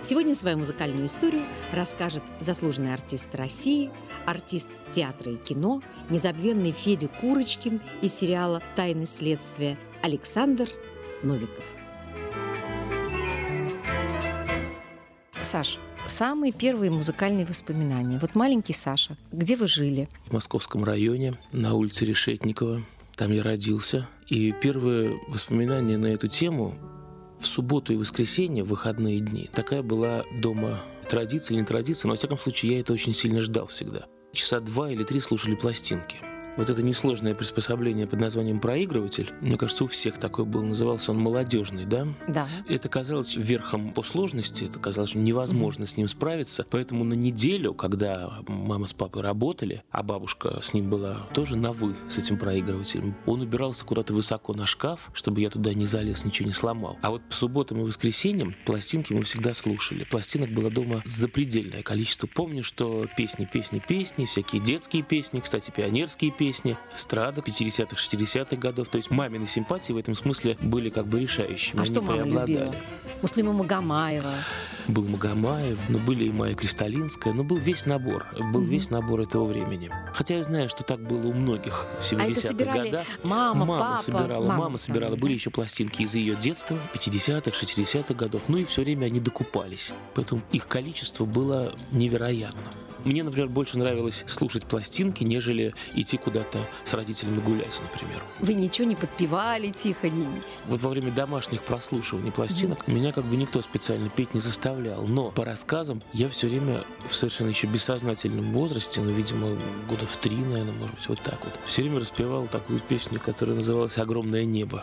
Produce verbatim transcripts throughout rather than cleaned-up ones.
Сегодня свою музыкальную историю расскажет заслуженный артист России, артист театра и кино, незабвенный Федя Курочкин из сериала «Тайны следствия» Александр Новиков. Саш, самые первые музыкальные воспоминания. Вот маленький Саша, где вы жили? В Московском районе, на улице Решетникова. Там я родился. И первые воспоминания на эту тему в субботу и воскресенье, в выходные дни. Такая была дома традиция или не традиция, но, во всяком случае, я это очень сильно ждал всегда. Часа два или три слушали пластинки. Вот это несложное приспособление под названием проигрыватель, мне кажется, у всех такой был, назывался он молодежный, да? Да. Это казалось верхом по сложности, это казалось невозможно mm-hmm. с ним справиться, поэтому на неделю, когда мама с папой работали, а бабушка с ним была тоже на «вы» с этим проигрывателем, он убирался куда-то высоко на шкаф, чтобы я туда не залез, ничего не сломал. А вот по субботам и воскресеньям пластинки мы всегда слушали. Пластинок было дома запредельное количество. Помню, что песни, песни, песни, всякие детские песни, кстати, пионерские песни, песни, эстрада пятидесятых, шестидесятых годов. То есть мамины симпатии в этом смысле были как бы решающими. А Они что мама преобладали. Любила? Муслима Магомаева. Был Магомаев, но были и Майя Кристалинская, но был весь набор, был mm-hmm. весь набор этого времени. Хотя я знаю, что так было у многих в семидесятых а годах. Мама, мама папа. собирала, мама, мама собирала. мама, были да? еще пластинки из ее детства, пятидесятых, шестидесятых годов. Ну и все время они докупались. Поэтому их количество было невероятно. Мне, например, больше нравилось слушать пластинки, нежели идти куда-то с родителями гулять, например. Вы ничего не подпевали тихо? Не... Вот во время домашних прослушиваний пластинок mm-hmm. меня как бы никто специально петь не заставлял. Но по рассказам я все время в совершенно еще бессознательном возрасте, ну, видимо, года в три, наверное, может быть, вот так вот, все время распевал такую песню, которая называлась «Огромное небо».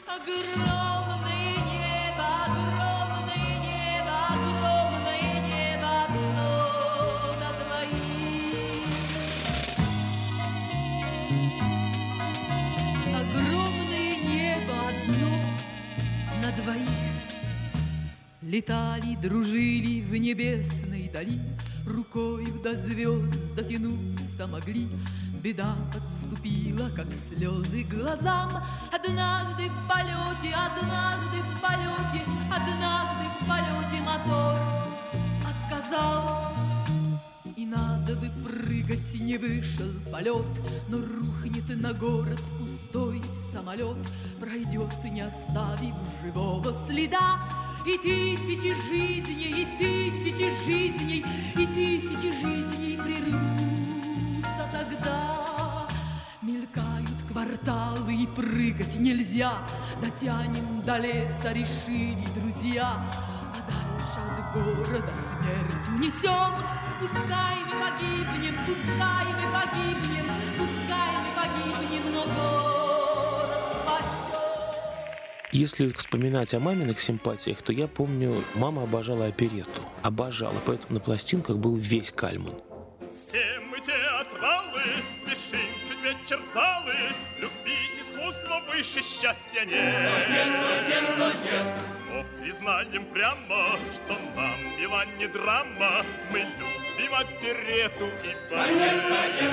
Летали, дружили в небесной дали, рукою до звезд дотянуться могли. Беда подступила, как слезы к глазам. Однажды в полете, однажды в полете, однажды в полете мотор отказал. И надо бы прыгать, не вышел полет, но рухнет на город пустой самолет, пройдет, не оставив живого следа. И тысячи жизней, и тысячи жизней, и тысячи жизней прервутся тогда. Мелькают кварталы, и прыгать нельзя. Дотянем до леса, решили друзья. А дальше от города смерть унесем. Пускай мы погибнем, пускай мы погибнем, пускай мы погибнем, но город спасем. Если вспоминать о маминых симпатиях, то я помню, мама обожала оперетту. Обожала, поэтому на пластинках был весь Кальман. Все мы театралы, спешим чуть вечер в залы, любить искусство выше счастья нет. Нет, нет, нет, нет. Но признаем прямо, что нам мила не драма, мы любим оперетту и балет.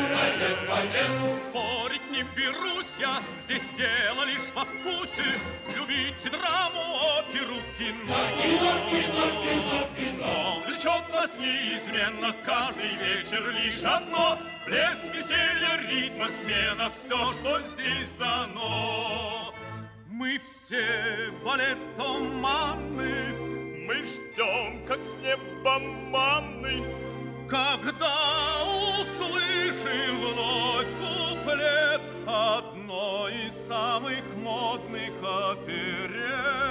Спорить не берусь я, здесь дело лишь во вкусе, любите драму, оперу, кино. Кино, кино, кино, кино. Влечет нас неизменно каждый вечер лишь одно: блеск, веселье, ритма, смена, все, что здесь дано. Мы все балетоманы, мы ждем, как с неба манны, когда услышим вновь куплет одной из самых модных оперет.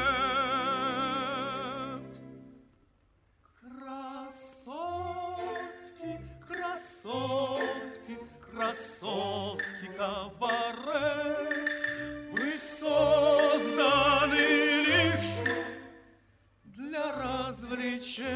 Красотки, красотки, красотки кабаре, вы созданы лишь для развлечения.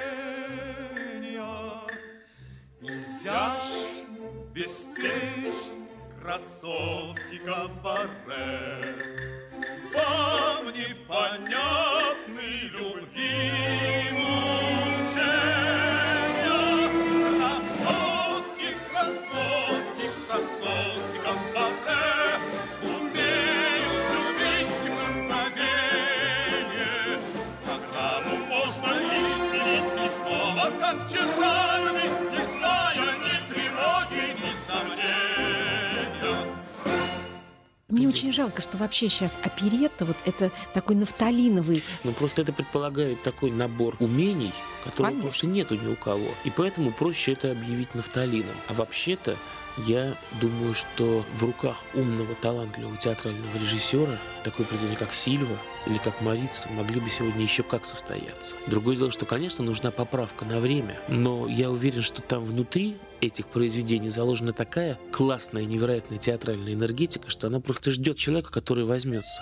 Изящны, беспечны, красотки кабаре, вам непонятны любви мучения. Красотки, красотки, красотки кабаре умеют любить без мгновения. Программу можно изменить очень жалко, что вообще сейчас оперетта, вот это такой нафталиновый. Ну, просто это предполагает такой набор умений, которого Конечно. просто нету ни у кого. И поэтому проще это объявить нафталином. А вообще-то, я думаю, что в руках умного, талантливого театрального режиссера такое произведение, как «Сильва» или как «Марица», могли бы сегодня еще как состояться. Другое дело, что, конечно, нужна поправка на время, но я уверен, что там внутри этих произведений заложена такая классная, невероятная театральная энергетика, что она просто ждет человека, который возьмется.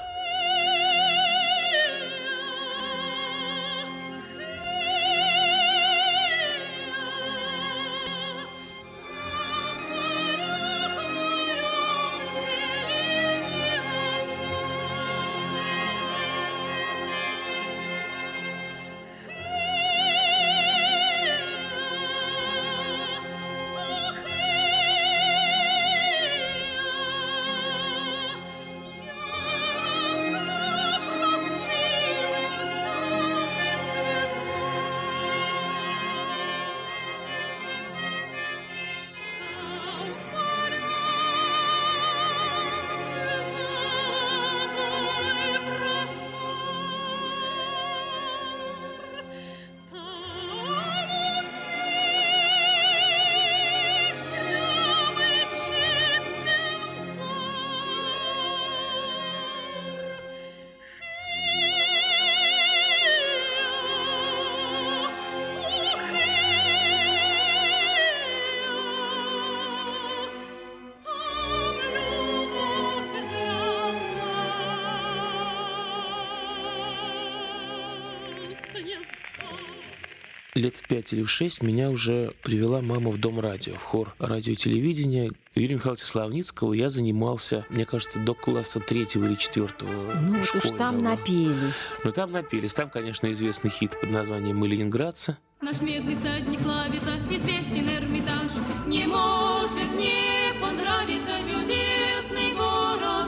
Лет в пять или в шесть меня уже привела мама в Дом радио, в хор радио и телевидения. У Юрия Михайловича Славницкого я занимался, мне кажется, до класса третьего или четвертого. Ну вот уж там напелись. Ну там напелись. Там, конечно, известный хит под названием «Мы ленинградцы». Наш медный всадник славится, известен Эрмитаж. Не может не понравиться чудесный город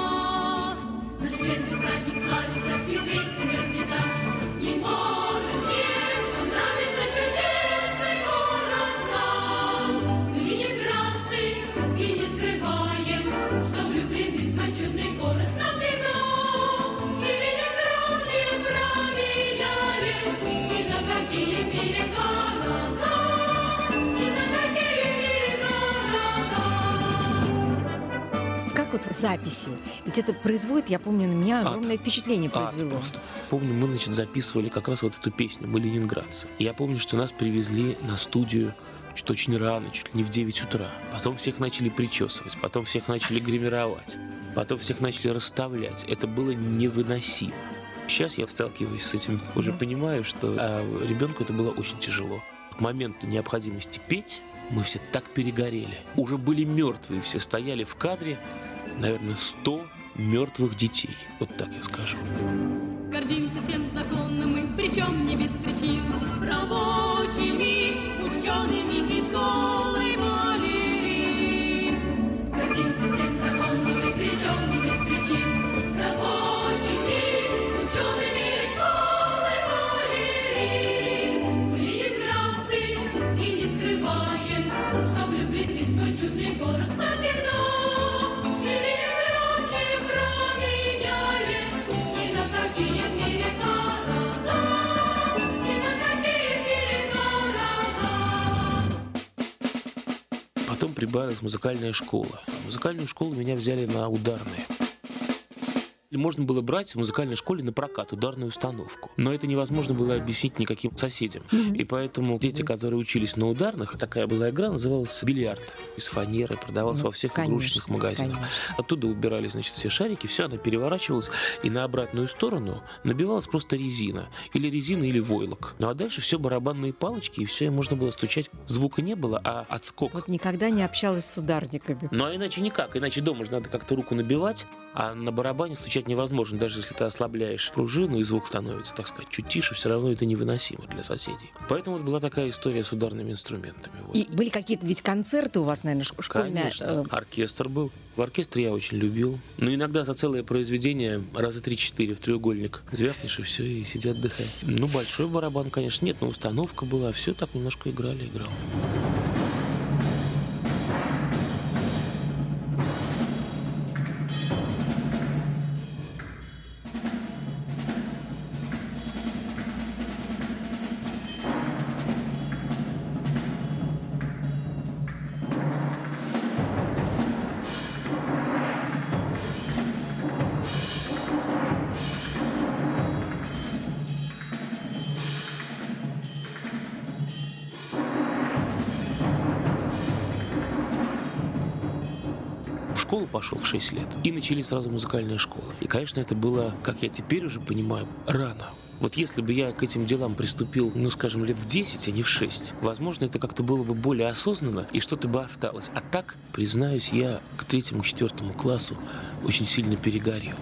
наш. Наш медный всадник славится, известен Эрмитаж. Не может не понравиться чудесный город наш. Мы ленинградцы и не скрываем, что влюблены в свой чудный город навсегда. Мы Ленинград не променяем ни на какие берега рода, ни на какие берега рода. Как вот записи? Ведь это производит, я помню, на меня огромное Ад. впечатление произвело. Ад. Помню, мы, значит, записывали как раз вот эту песню «Мы ленинградцы». И я помню, что нас привезли на студию что очень рано, чуть ли не в девять утра. Потом всех начали причесывать, потом всех начали гримировать, потом всех начали расставлять. Это было невыносимо. Сейчас я сталкиваюсь с этим, уже понимаю, что а ребенку это было очень тяжело. К моменту необходимости петь мы все так перегорели. Уже были мертвые, все стояли в кадре, наверное, сто мертвых детей. Вот так я скажу. Гордимся всем законным мы, причем не без причин, рабочими, учеными и школой балерин. Гордимся всем законным мы, причем не без причин, рабочими, учеными и школой балерин. Мы ленинградцы и не скрываем, что влюблены в свой чудный город навсегда. Потом прибавилась музыкальная школа. В музыкальную школу меня взяли на ударные. Можно было брать в музыкальной школе на прокат ударную установку. Но это невозможно было объяснить никаким соседям. Mm-hmm. И поэтому дети, которые учились на ударных, такая была игра, называлась бильярд. Из фанеры, продавалась ну, во всех конечно, игрушечных магазинах. Конечно. Оттуда убирали, значит, все шарики, все, она переворачивалась, и на обратную сторону набивалась просто резина. Или резина, или войлок. Ну а дальше все барабанные палочки, и все, и можно было стучать. Звука не было, а отскок. Вот никогда не общалась с ударниками. Ну а иначе никак. Иначе дома же надо как-то руку набивать, а на барабане стучать невозможно. Даже если ты ослабляешь пружину, и звук становится, так сказать, чуть тише, все равно это невыносимо для соседей. Поэтому вот была такая история с ударными инструментами. Вот. И были какие-то ведь концерты у вас, наверное, школьные? Конечно. Оркестр был. В оркестре я очень любил. Но иногда за целое произведение раза три-четыре в треугольник звякнешь, и все, и сиди отдыхай. Ну, большой барабан, конечно, нет, но установка была. Все так немножко играли, играл. школу пошел в шесть лет, и начались сразу музыкальная школа. И, конечно, это было, как я теперь уже понимаю, рано. Вот если бы я к этим делам приступил, ну, скажем, лет в десять, а не в шесть, возможно, это как-то было бы более осознанно, и что-то бы осталось. А так, признаюсь, я к третьему-четвертому классу очень сильно перегорел.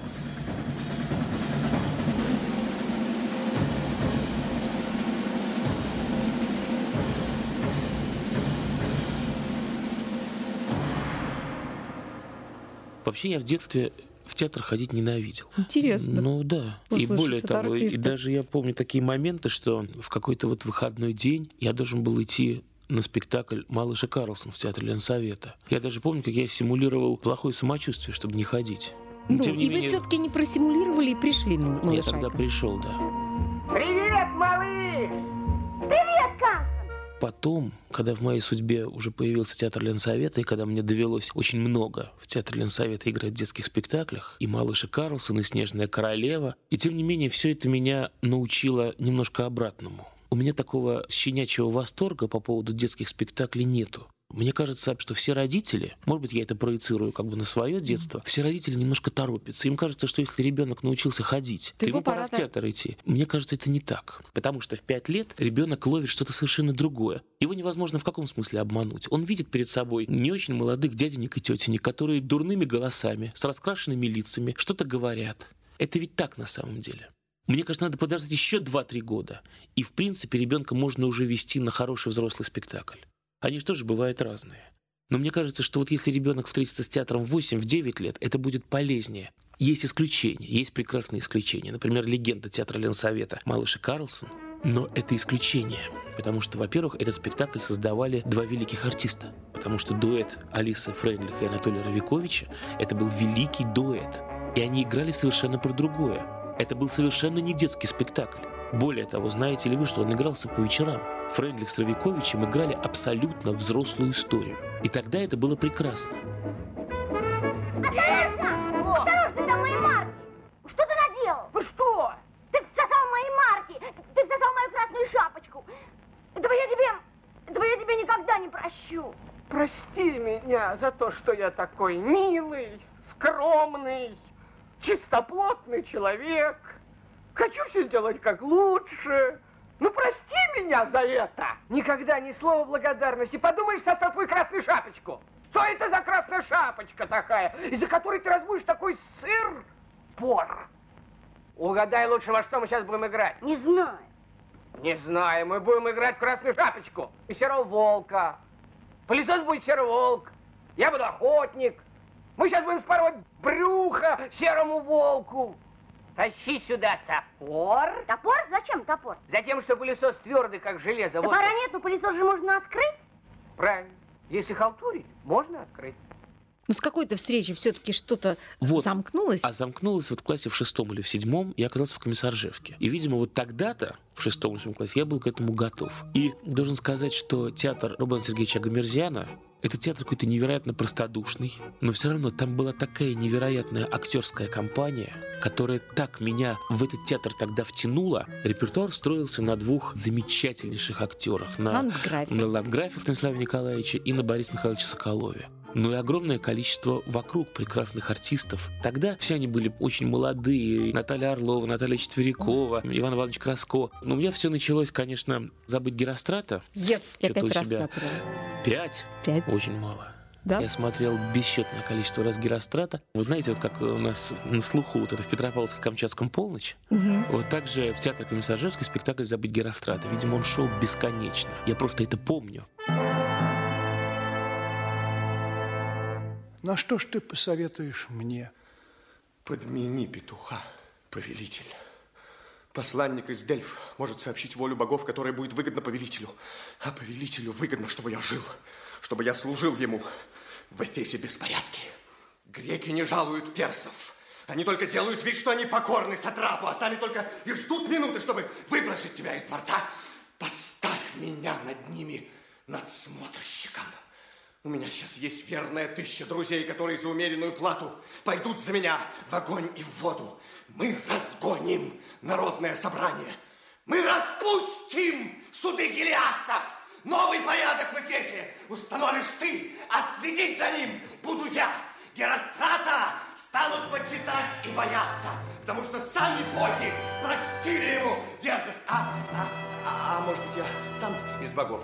Вообще, я в детстве в театр ходить ненавидел. Интересно. Ну да. Услышать и более от того, артиста. и даже я помню такие моменты, что в какой-то вот выходной день я должен был идти на спектакль «Малыш и Карлсон» в театре Ленсовета. Я даже помню, как я симулировал плохое самочувствие, чтобы не ходить. Но, Ну, тем не и менее, вы все-таки не просимулировали и пришли на я «Малыша». тогда пришел, да. Привет, малыш! Привет, Карлсон! Потом, когда в моей судьбе уже появился театр Ленсовета, и когда мне довелось очень много в театре Ленсовета играть в детских спектаклях, и «Малыш и Карлсон», и «Снежная королева», и тем не менее все это меня научило немножко обратному. У меня такого щенячьего восторга по поводу детских спектаклей нету. Мне кажется, что все родители, может быть, я это проецирую как бы на свое детство, все родители немножко торопятся. Им кажется, что если ребенок научился ходить, то ему пора в театр идти. Мне кажется, это не так. Потому что в пять лет ребенок ловит что-то совершенно другое. Его невозможно в каком смысле обмануть. Он видит перед собой не очень молодых дяденек и тетенек, которые дурными голосами, с раскрашенными лицами что-то говорят. Это ведь так на самом деле. Мне кажется, надо подождать еще два-три года. И, в принципе, ребенка можно уже вести на хороший взрослый спектакль. Они же тоже бывают разные. Но мне кажется, что вот если ребенок встретится с театром в восемь-девять лет, это будет полезнее. Есть исключения, есть прекрасные исключения. Например, легенда театра Ленсовета «Малыш и Карлсон». Но это исключение. Потому что, во-первых, этот спектакль создавали два великих артиста. Потому что дуэт Алисы Фрейндлих и Анатолия Равиковича – это был великий дуэт. И они играли совершенно про другое. Это был совершенно не детский спектакль. Более того, знаете ли вы, что он игрался по вечерам? Фрейндлих с Равиковичем играли абсолютно взрослую историю. И тогда это было прекрасно. Осторожно! Осторожно, там мои марки! Что ты наделал? Ну что? Ты всосал мои марки! Ты всосал мою красную шапочку! Этого я тебе... Этого я тебе никогда не прощу! Прости меня за то, что я такой милый, скромный, чистоплотный человек. Хочу все сделать как лучше. Ну, прости меня за это. Никогда ни слова благодарности. Подумаешь, состав твою красную шапочку. Что это за красная шапочка такая, из-за которой ты разбудишь такой сыр? Пор. Угадай лучше, во что мы сейчас будем играть. Не знаю. Не знаю, мы будем играть в красную шапочку и серого волка. Пылесос будет серый волк. Я буду охотник. Мы сейчас будем спарывать брюхо серому волку. Тащи сюда топор. Топор? Зачем топор? Затем, что пылесос твердый, как железо. Топора Вот. нет, но пылесос же можно открыть. Правильно. Если халтурить, можно открыть. Ну, с какой-то встречи все-таки что-то Вот. замкнулось. А замкнулось вот в классе в шестом или в седьмом, я оказался в Комиссаржевке. И, видимо, вот тогда-то, в шестом или седьмом классе, я был к этому готов. И должен сказать, что театр Рубена Сергеевича Агамерзяна — это театр какой-то невероятно простодушный, но все равно там была такая невероятная актерская компания, которая так меня в этот театр тогда втянула. Репертуар строился на двух замечательнейших актерах. На, Ландграфе. на Ландграфе Станиславе Николаевиче и на Борисе Михайловиче Соколове. Ну и огромное количество вокруг прекрасных артистов. Тогда все они были очень молодые. Наталья Орлова, Наталья Четверякова, Иван Иванович Краско. Но у меня все началось, конечно, «Забыть Герострата». Yes. Я Что-то пять у раз себя. смотрела. Пять? Пять. Очень мало. Да? Я смотрел бесчетное количество раз Герострата. Вы знаете, вот как у нас на слуху вот это в Петропавловске-Камчатском полночь, Мгм. вот так же в театре Комиссаржевский спектакль «Забыть Герострата». Видимо, он шел бесконечно. Я просто это помню. Ну, а что ж ты посоветуешь мне? Подмени петуха, повелитель. Посланник из Дельф может сообщить волю богов, которая будет выгодна повелителю. А повелителю выгодно, чтобы я жил, чтобы я служил ему. В Эфесе беспорядки. Греки не жалуют персов. Они только делают вид, что они покорны сатрапу, а сами только и ждут минуты, чтобы выбросить тебя из дворца. Поставь меня над ними надсмотрщиком. У меня сейчас есть верная тысяча друзей, которые за умеренную плату пойдут за меня в огонь и в воду. Мы разгоним народное собрание. Мы распустим суды гелиастов. Новый порядок в Эфесе установишь ты, а следить за ним буду я. Герострата станут почитать и бояться, потому что сами боги простили ему дерзость. А, а, а, а может быть, я сам из богов?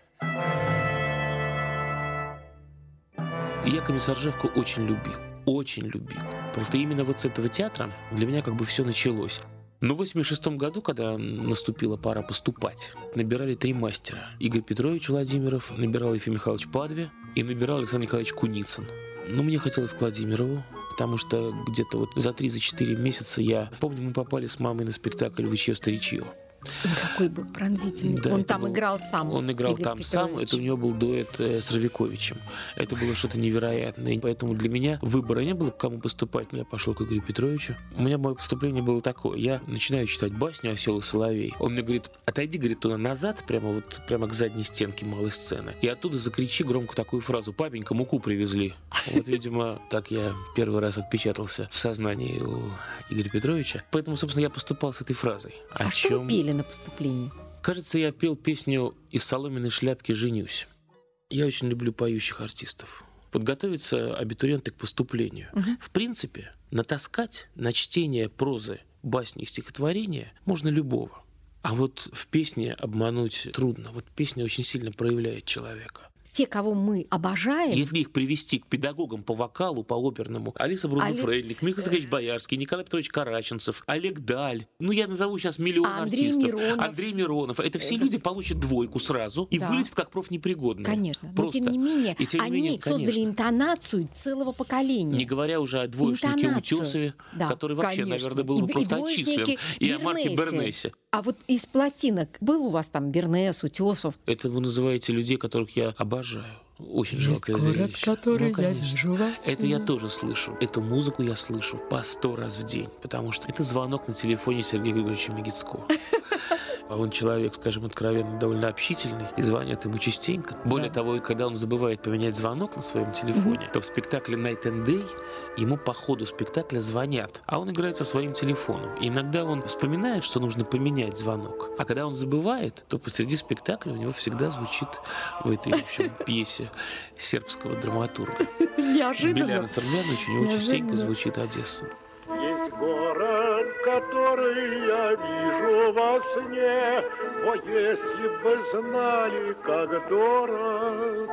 Я Комиссаржевку очень любил, очень любил. Просто именно вот с этого театра для меня как бы все началось. Но в восемьдесят шестом году, когда наступила пора поступать, набирали три мастера. Игорь Петрович Владимиров, набирал Ефим Михайлович Падве и набирал Александр Николаевич Куницын. Ну, мне хотелось к Владимирову, потому что где-то вот за три-четыре месяца я помню, мы попали с мамой на спектакль «Вычье-старичье». Какой был пронзительный. Да, он там был, играл сам. Он играл Игорь там Петрович. сам. Это у него был дуэт э, с Равиковичем. Это было что-то невероятное. Поэтому для меня выбора не было, к кому поступать. Но я пошел к Игорю Петровичу. У меня мое поступление было такое. Я начинаю читать басню «Осел и соловей». Он мне говорит: отойди, говорит, туда назад, прямо вот прямо к задней стенке малой сцены. И оттуда закричи громко такую фразу: «Папенька, муку привезли». Вот, видимо, так я первый раз отпечатался в сознании у Игоря Петровича. Поэтому, собственно, я поступал с этой фразой. А что вы пели на поступлении? Кажется, я пел песню «Из соломенной шляпки женюсь». Я очень люблю поющих артистов. Подготовиться абитуриенты к поступлению. Угу. В принципе, натаскать на чтение прозы, басни и стихотворения можно любого. А вот в песне обмануть трудно. Вот песня очень сильно проявляет человека. Те, кого мы обожаем... Если их привести к педагогам по вокалу, по оперному: Алиса Брунно-Фрейдлих, Михаил Сергеевич Боярский, Николай Петрович Караченцев, Олег Даль, ну я назову сейчас миллион Андрей артистов. Миронов. Андрей Миронов. Это все Это... люди получат двойку сразу и да. вылетят как профнепригодные. Конечно. Просто. Но тем не менее, и, тем не они менее, создали конечно. интонацию целого поколения. Не говоря уже о двоечнике интонацию. Утесове, Да, который вообще, конечно. наверное, был бы и, просто и отчислен. И о Марке Бернесе. А вот из пластинок был у вас там Бернес, Утесов? Это вы называете людей, которых я обожаю. Очень Есть жалкое город, зрелище. который ну, я вижу во сне. Это я тоже слышу. Эту музыку я слышу по сто раз в день, потому что это звонок на телефоне Сергея Григорьевича Мегицкого. А он человек, скажем откровенно, довольно общительный, и звонят ему частенько. Более да. того, когда он забывает поменять звонок на своем телефоне, mm-hmm. то в спектакле Night and Day ему по ходу спектакля звонят, а он играет со своим телефоном. И иногда он вспоминает, что нужно поменять звонок, а когда он забывает, то посреди спектакля у него всегда звучит в этой, в общем, пьесе сербского драматурга. Неожиданно. Беляна Сармянович, у него частенько звучит Одесса. Есть город, который я вижу во сне, о, если бы знали, как дорог.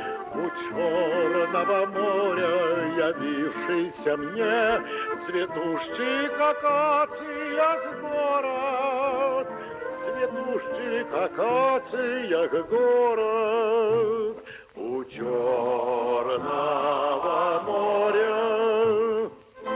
У черного моря, явившийся мне, цветущий, как акациях город, цветущий, как акациях город, у черного моря.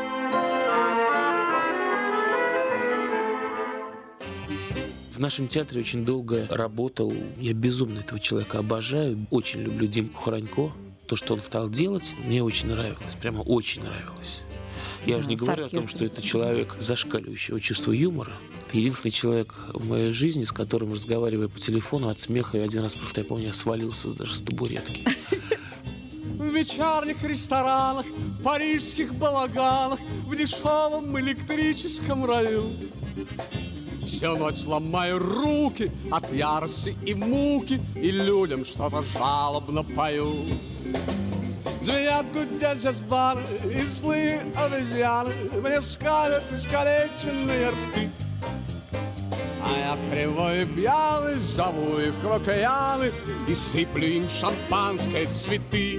В нашем театре очень долго работал, я безумно этого человека обожаю, очень люблю Димку Хранько. То, что он стал делать, мне очень нравилось, прямо очень нравилось. Я уже не говорю о том, что это человек зашкаливающего чувства юмора. Единственный человек в моей жизни, с которым, разговаривая по телефону, от смеха, я один раз, просто я помню, я свалился даже с табуретки. В вечерних ресторанах, парижских балаганах, в дешевом электрическом раю. Всю ночь ломаю руки от ярости и муки, и людям что-то жалобно пою. Звенят, гудят джаз-бары, и злые обезьяны мне скалят искалеченные рты. А я кривой и пьяный зову их в океаны и сыплю им шампанское цветы.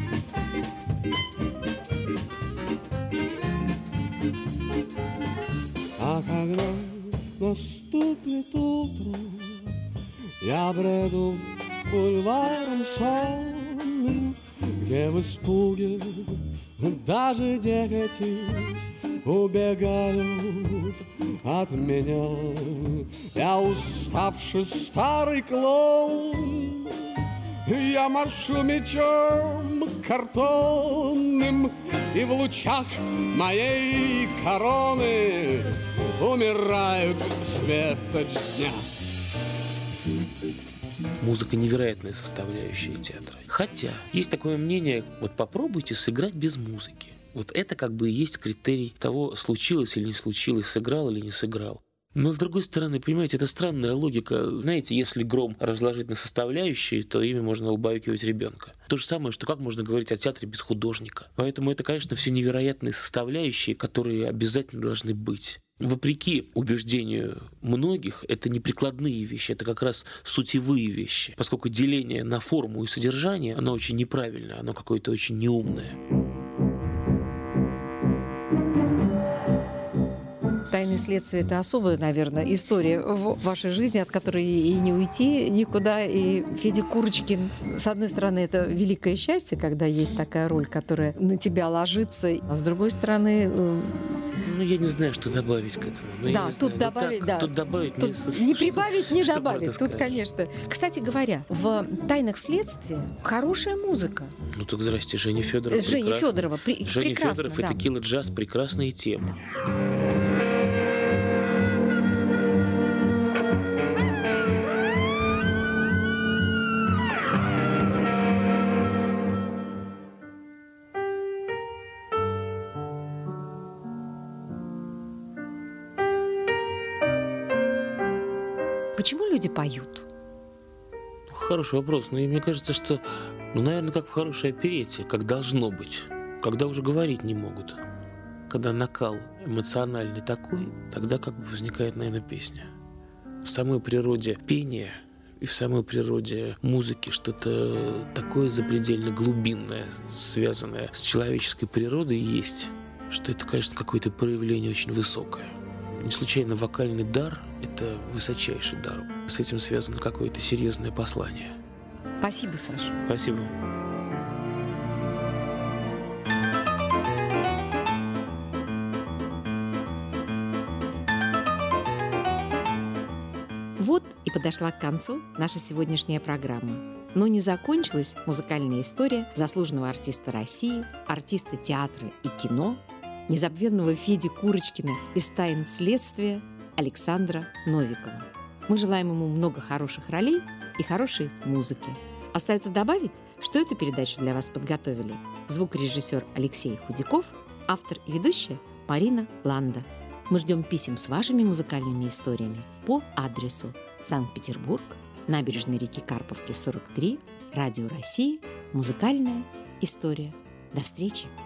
А когда наступит утро, я бреду бульваром сонным, где в испуге даже дети убегают от меня. Я уставший старый клоун, я машу мечом картонным, и в лучах моей короны умирают светоч дня. Музыка — невероятная составляющая театра. Хотя есть такое мнение: вот попробуйте сыграть без музыки. Вот это как бы и есть критерий того, случилось или не случилось, сыграл или не сыграл. Но, с другой стороны, понимаете, это странная логика. Знаете, если гром разложить на составляющие, то ими можно убаюкивать ребенка. То же самое, что как можно говорить о театре без художника. Поэтому это, конечно, все невероятные составляющие, которые обязательно должны быть. Вопреки убеждению многих, это не прикладные вещи, это как раз сутевые вещи. Поскольку деление на форму и содержание, оно очень неправильное, оно какое-то очень неумное. «Тайны следствия» — это особая, наверное, история в вашей жизни, от которой и не уйти никуда. И Федя Курочкин, с одной стороны, это великое счастье, когда есть такая роль, которая на тебя ложится, а с другой стороны... Ну, я не знаю, что добавить к этому. Ну, да, тут знаю. добавить, Ну, так, да. Тут добавить тут не... не прибавить, не что добавить. Тут, конечно. Кстати говоря, в «Тайнах следствия» хорошая музыка. Ну так здрасте, Женя Федоров. Женя Федорова. При... Женя Федоров да. и текила джаз, прекрасные темы. Почему люди поют? Хороший вопрос. Но мне кажется, что, ну, наверное, как в хорошей оперете, как должно быть. Когда уже говорить не могут. Когда накал эмоциональный такой, тогда как бы возникает, наверное, песня. В самой природе пения и в самой природе музыки что-то такое запредельно глубинное, связанное с человеческой природой есть, что это, конечно, какое-то проявление очень высокое. Не случайно вокальный дар – это высочайший дар. С этим связано какое-то серьезное послание. Спасибо, Саша. Спасибо. Вот и подошла к концу наша сегодняшняя программа. Но не закончилась музыкальная история заслуженного артиста России, артиста театра и кино, незабвенного Феди Курочкина из «Тайн следствия» Александра Новикова. Мы желаем ему много хороших ролей и хорошей музыки. Остается добавить, что эту передачу для вас подготовили звукорежиссер Алексей Худяков, автор и ведущая Марина Ланда. Мы ждем писем с вашими музыкальными историями по адресу Санкт-Петербург, набережной реки Карповки, сорок три, Радио России, музыкальная история. До встречи!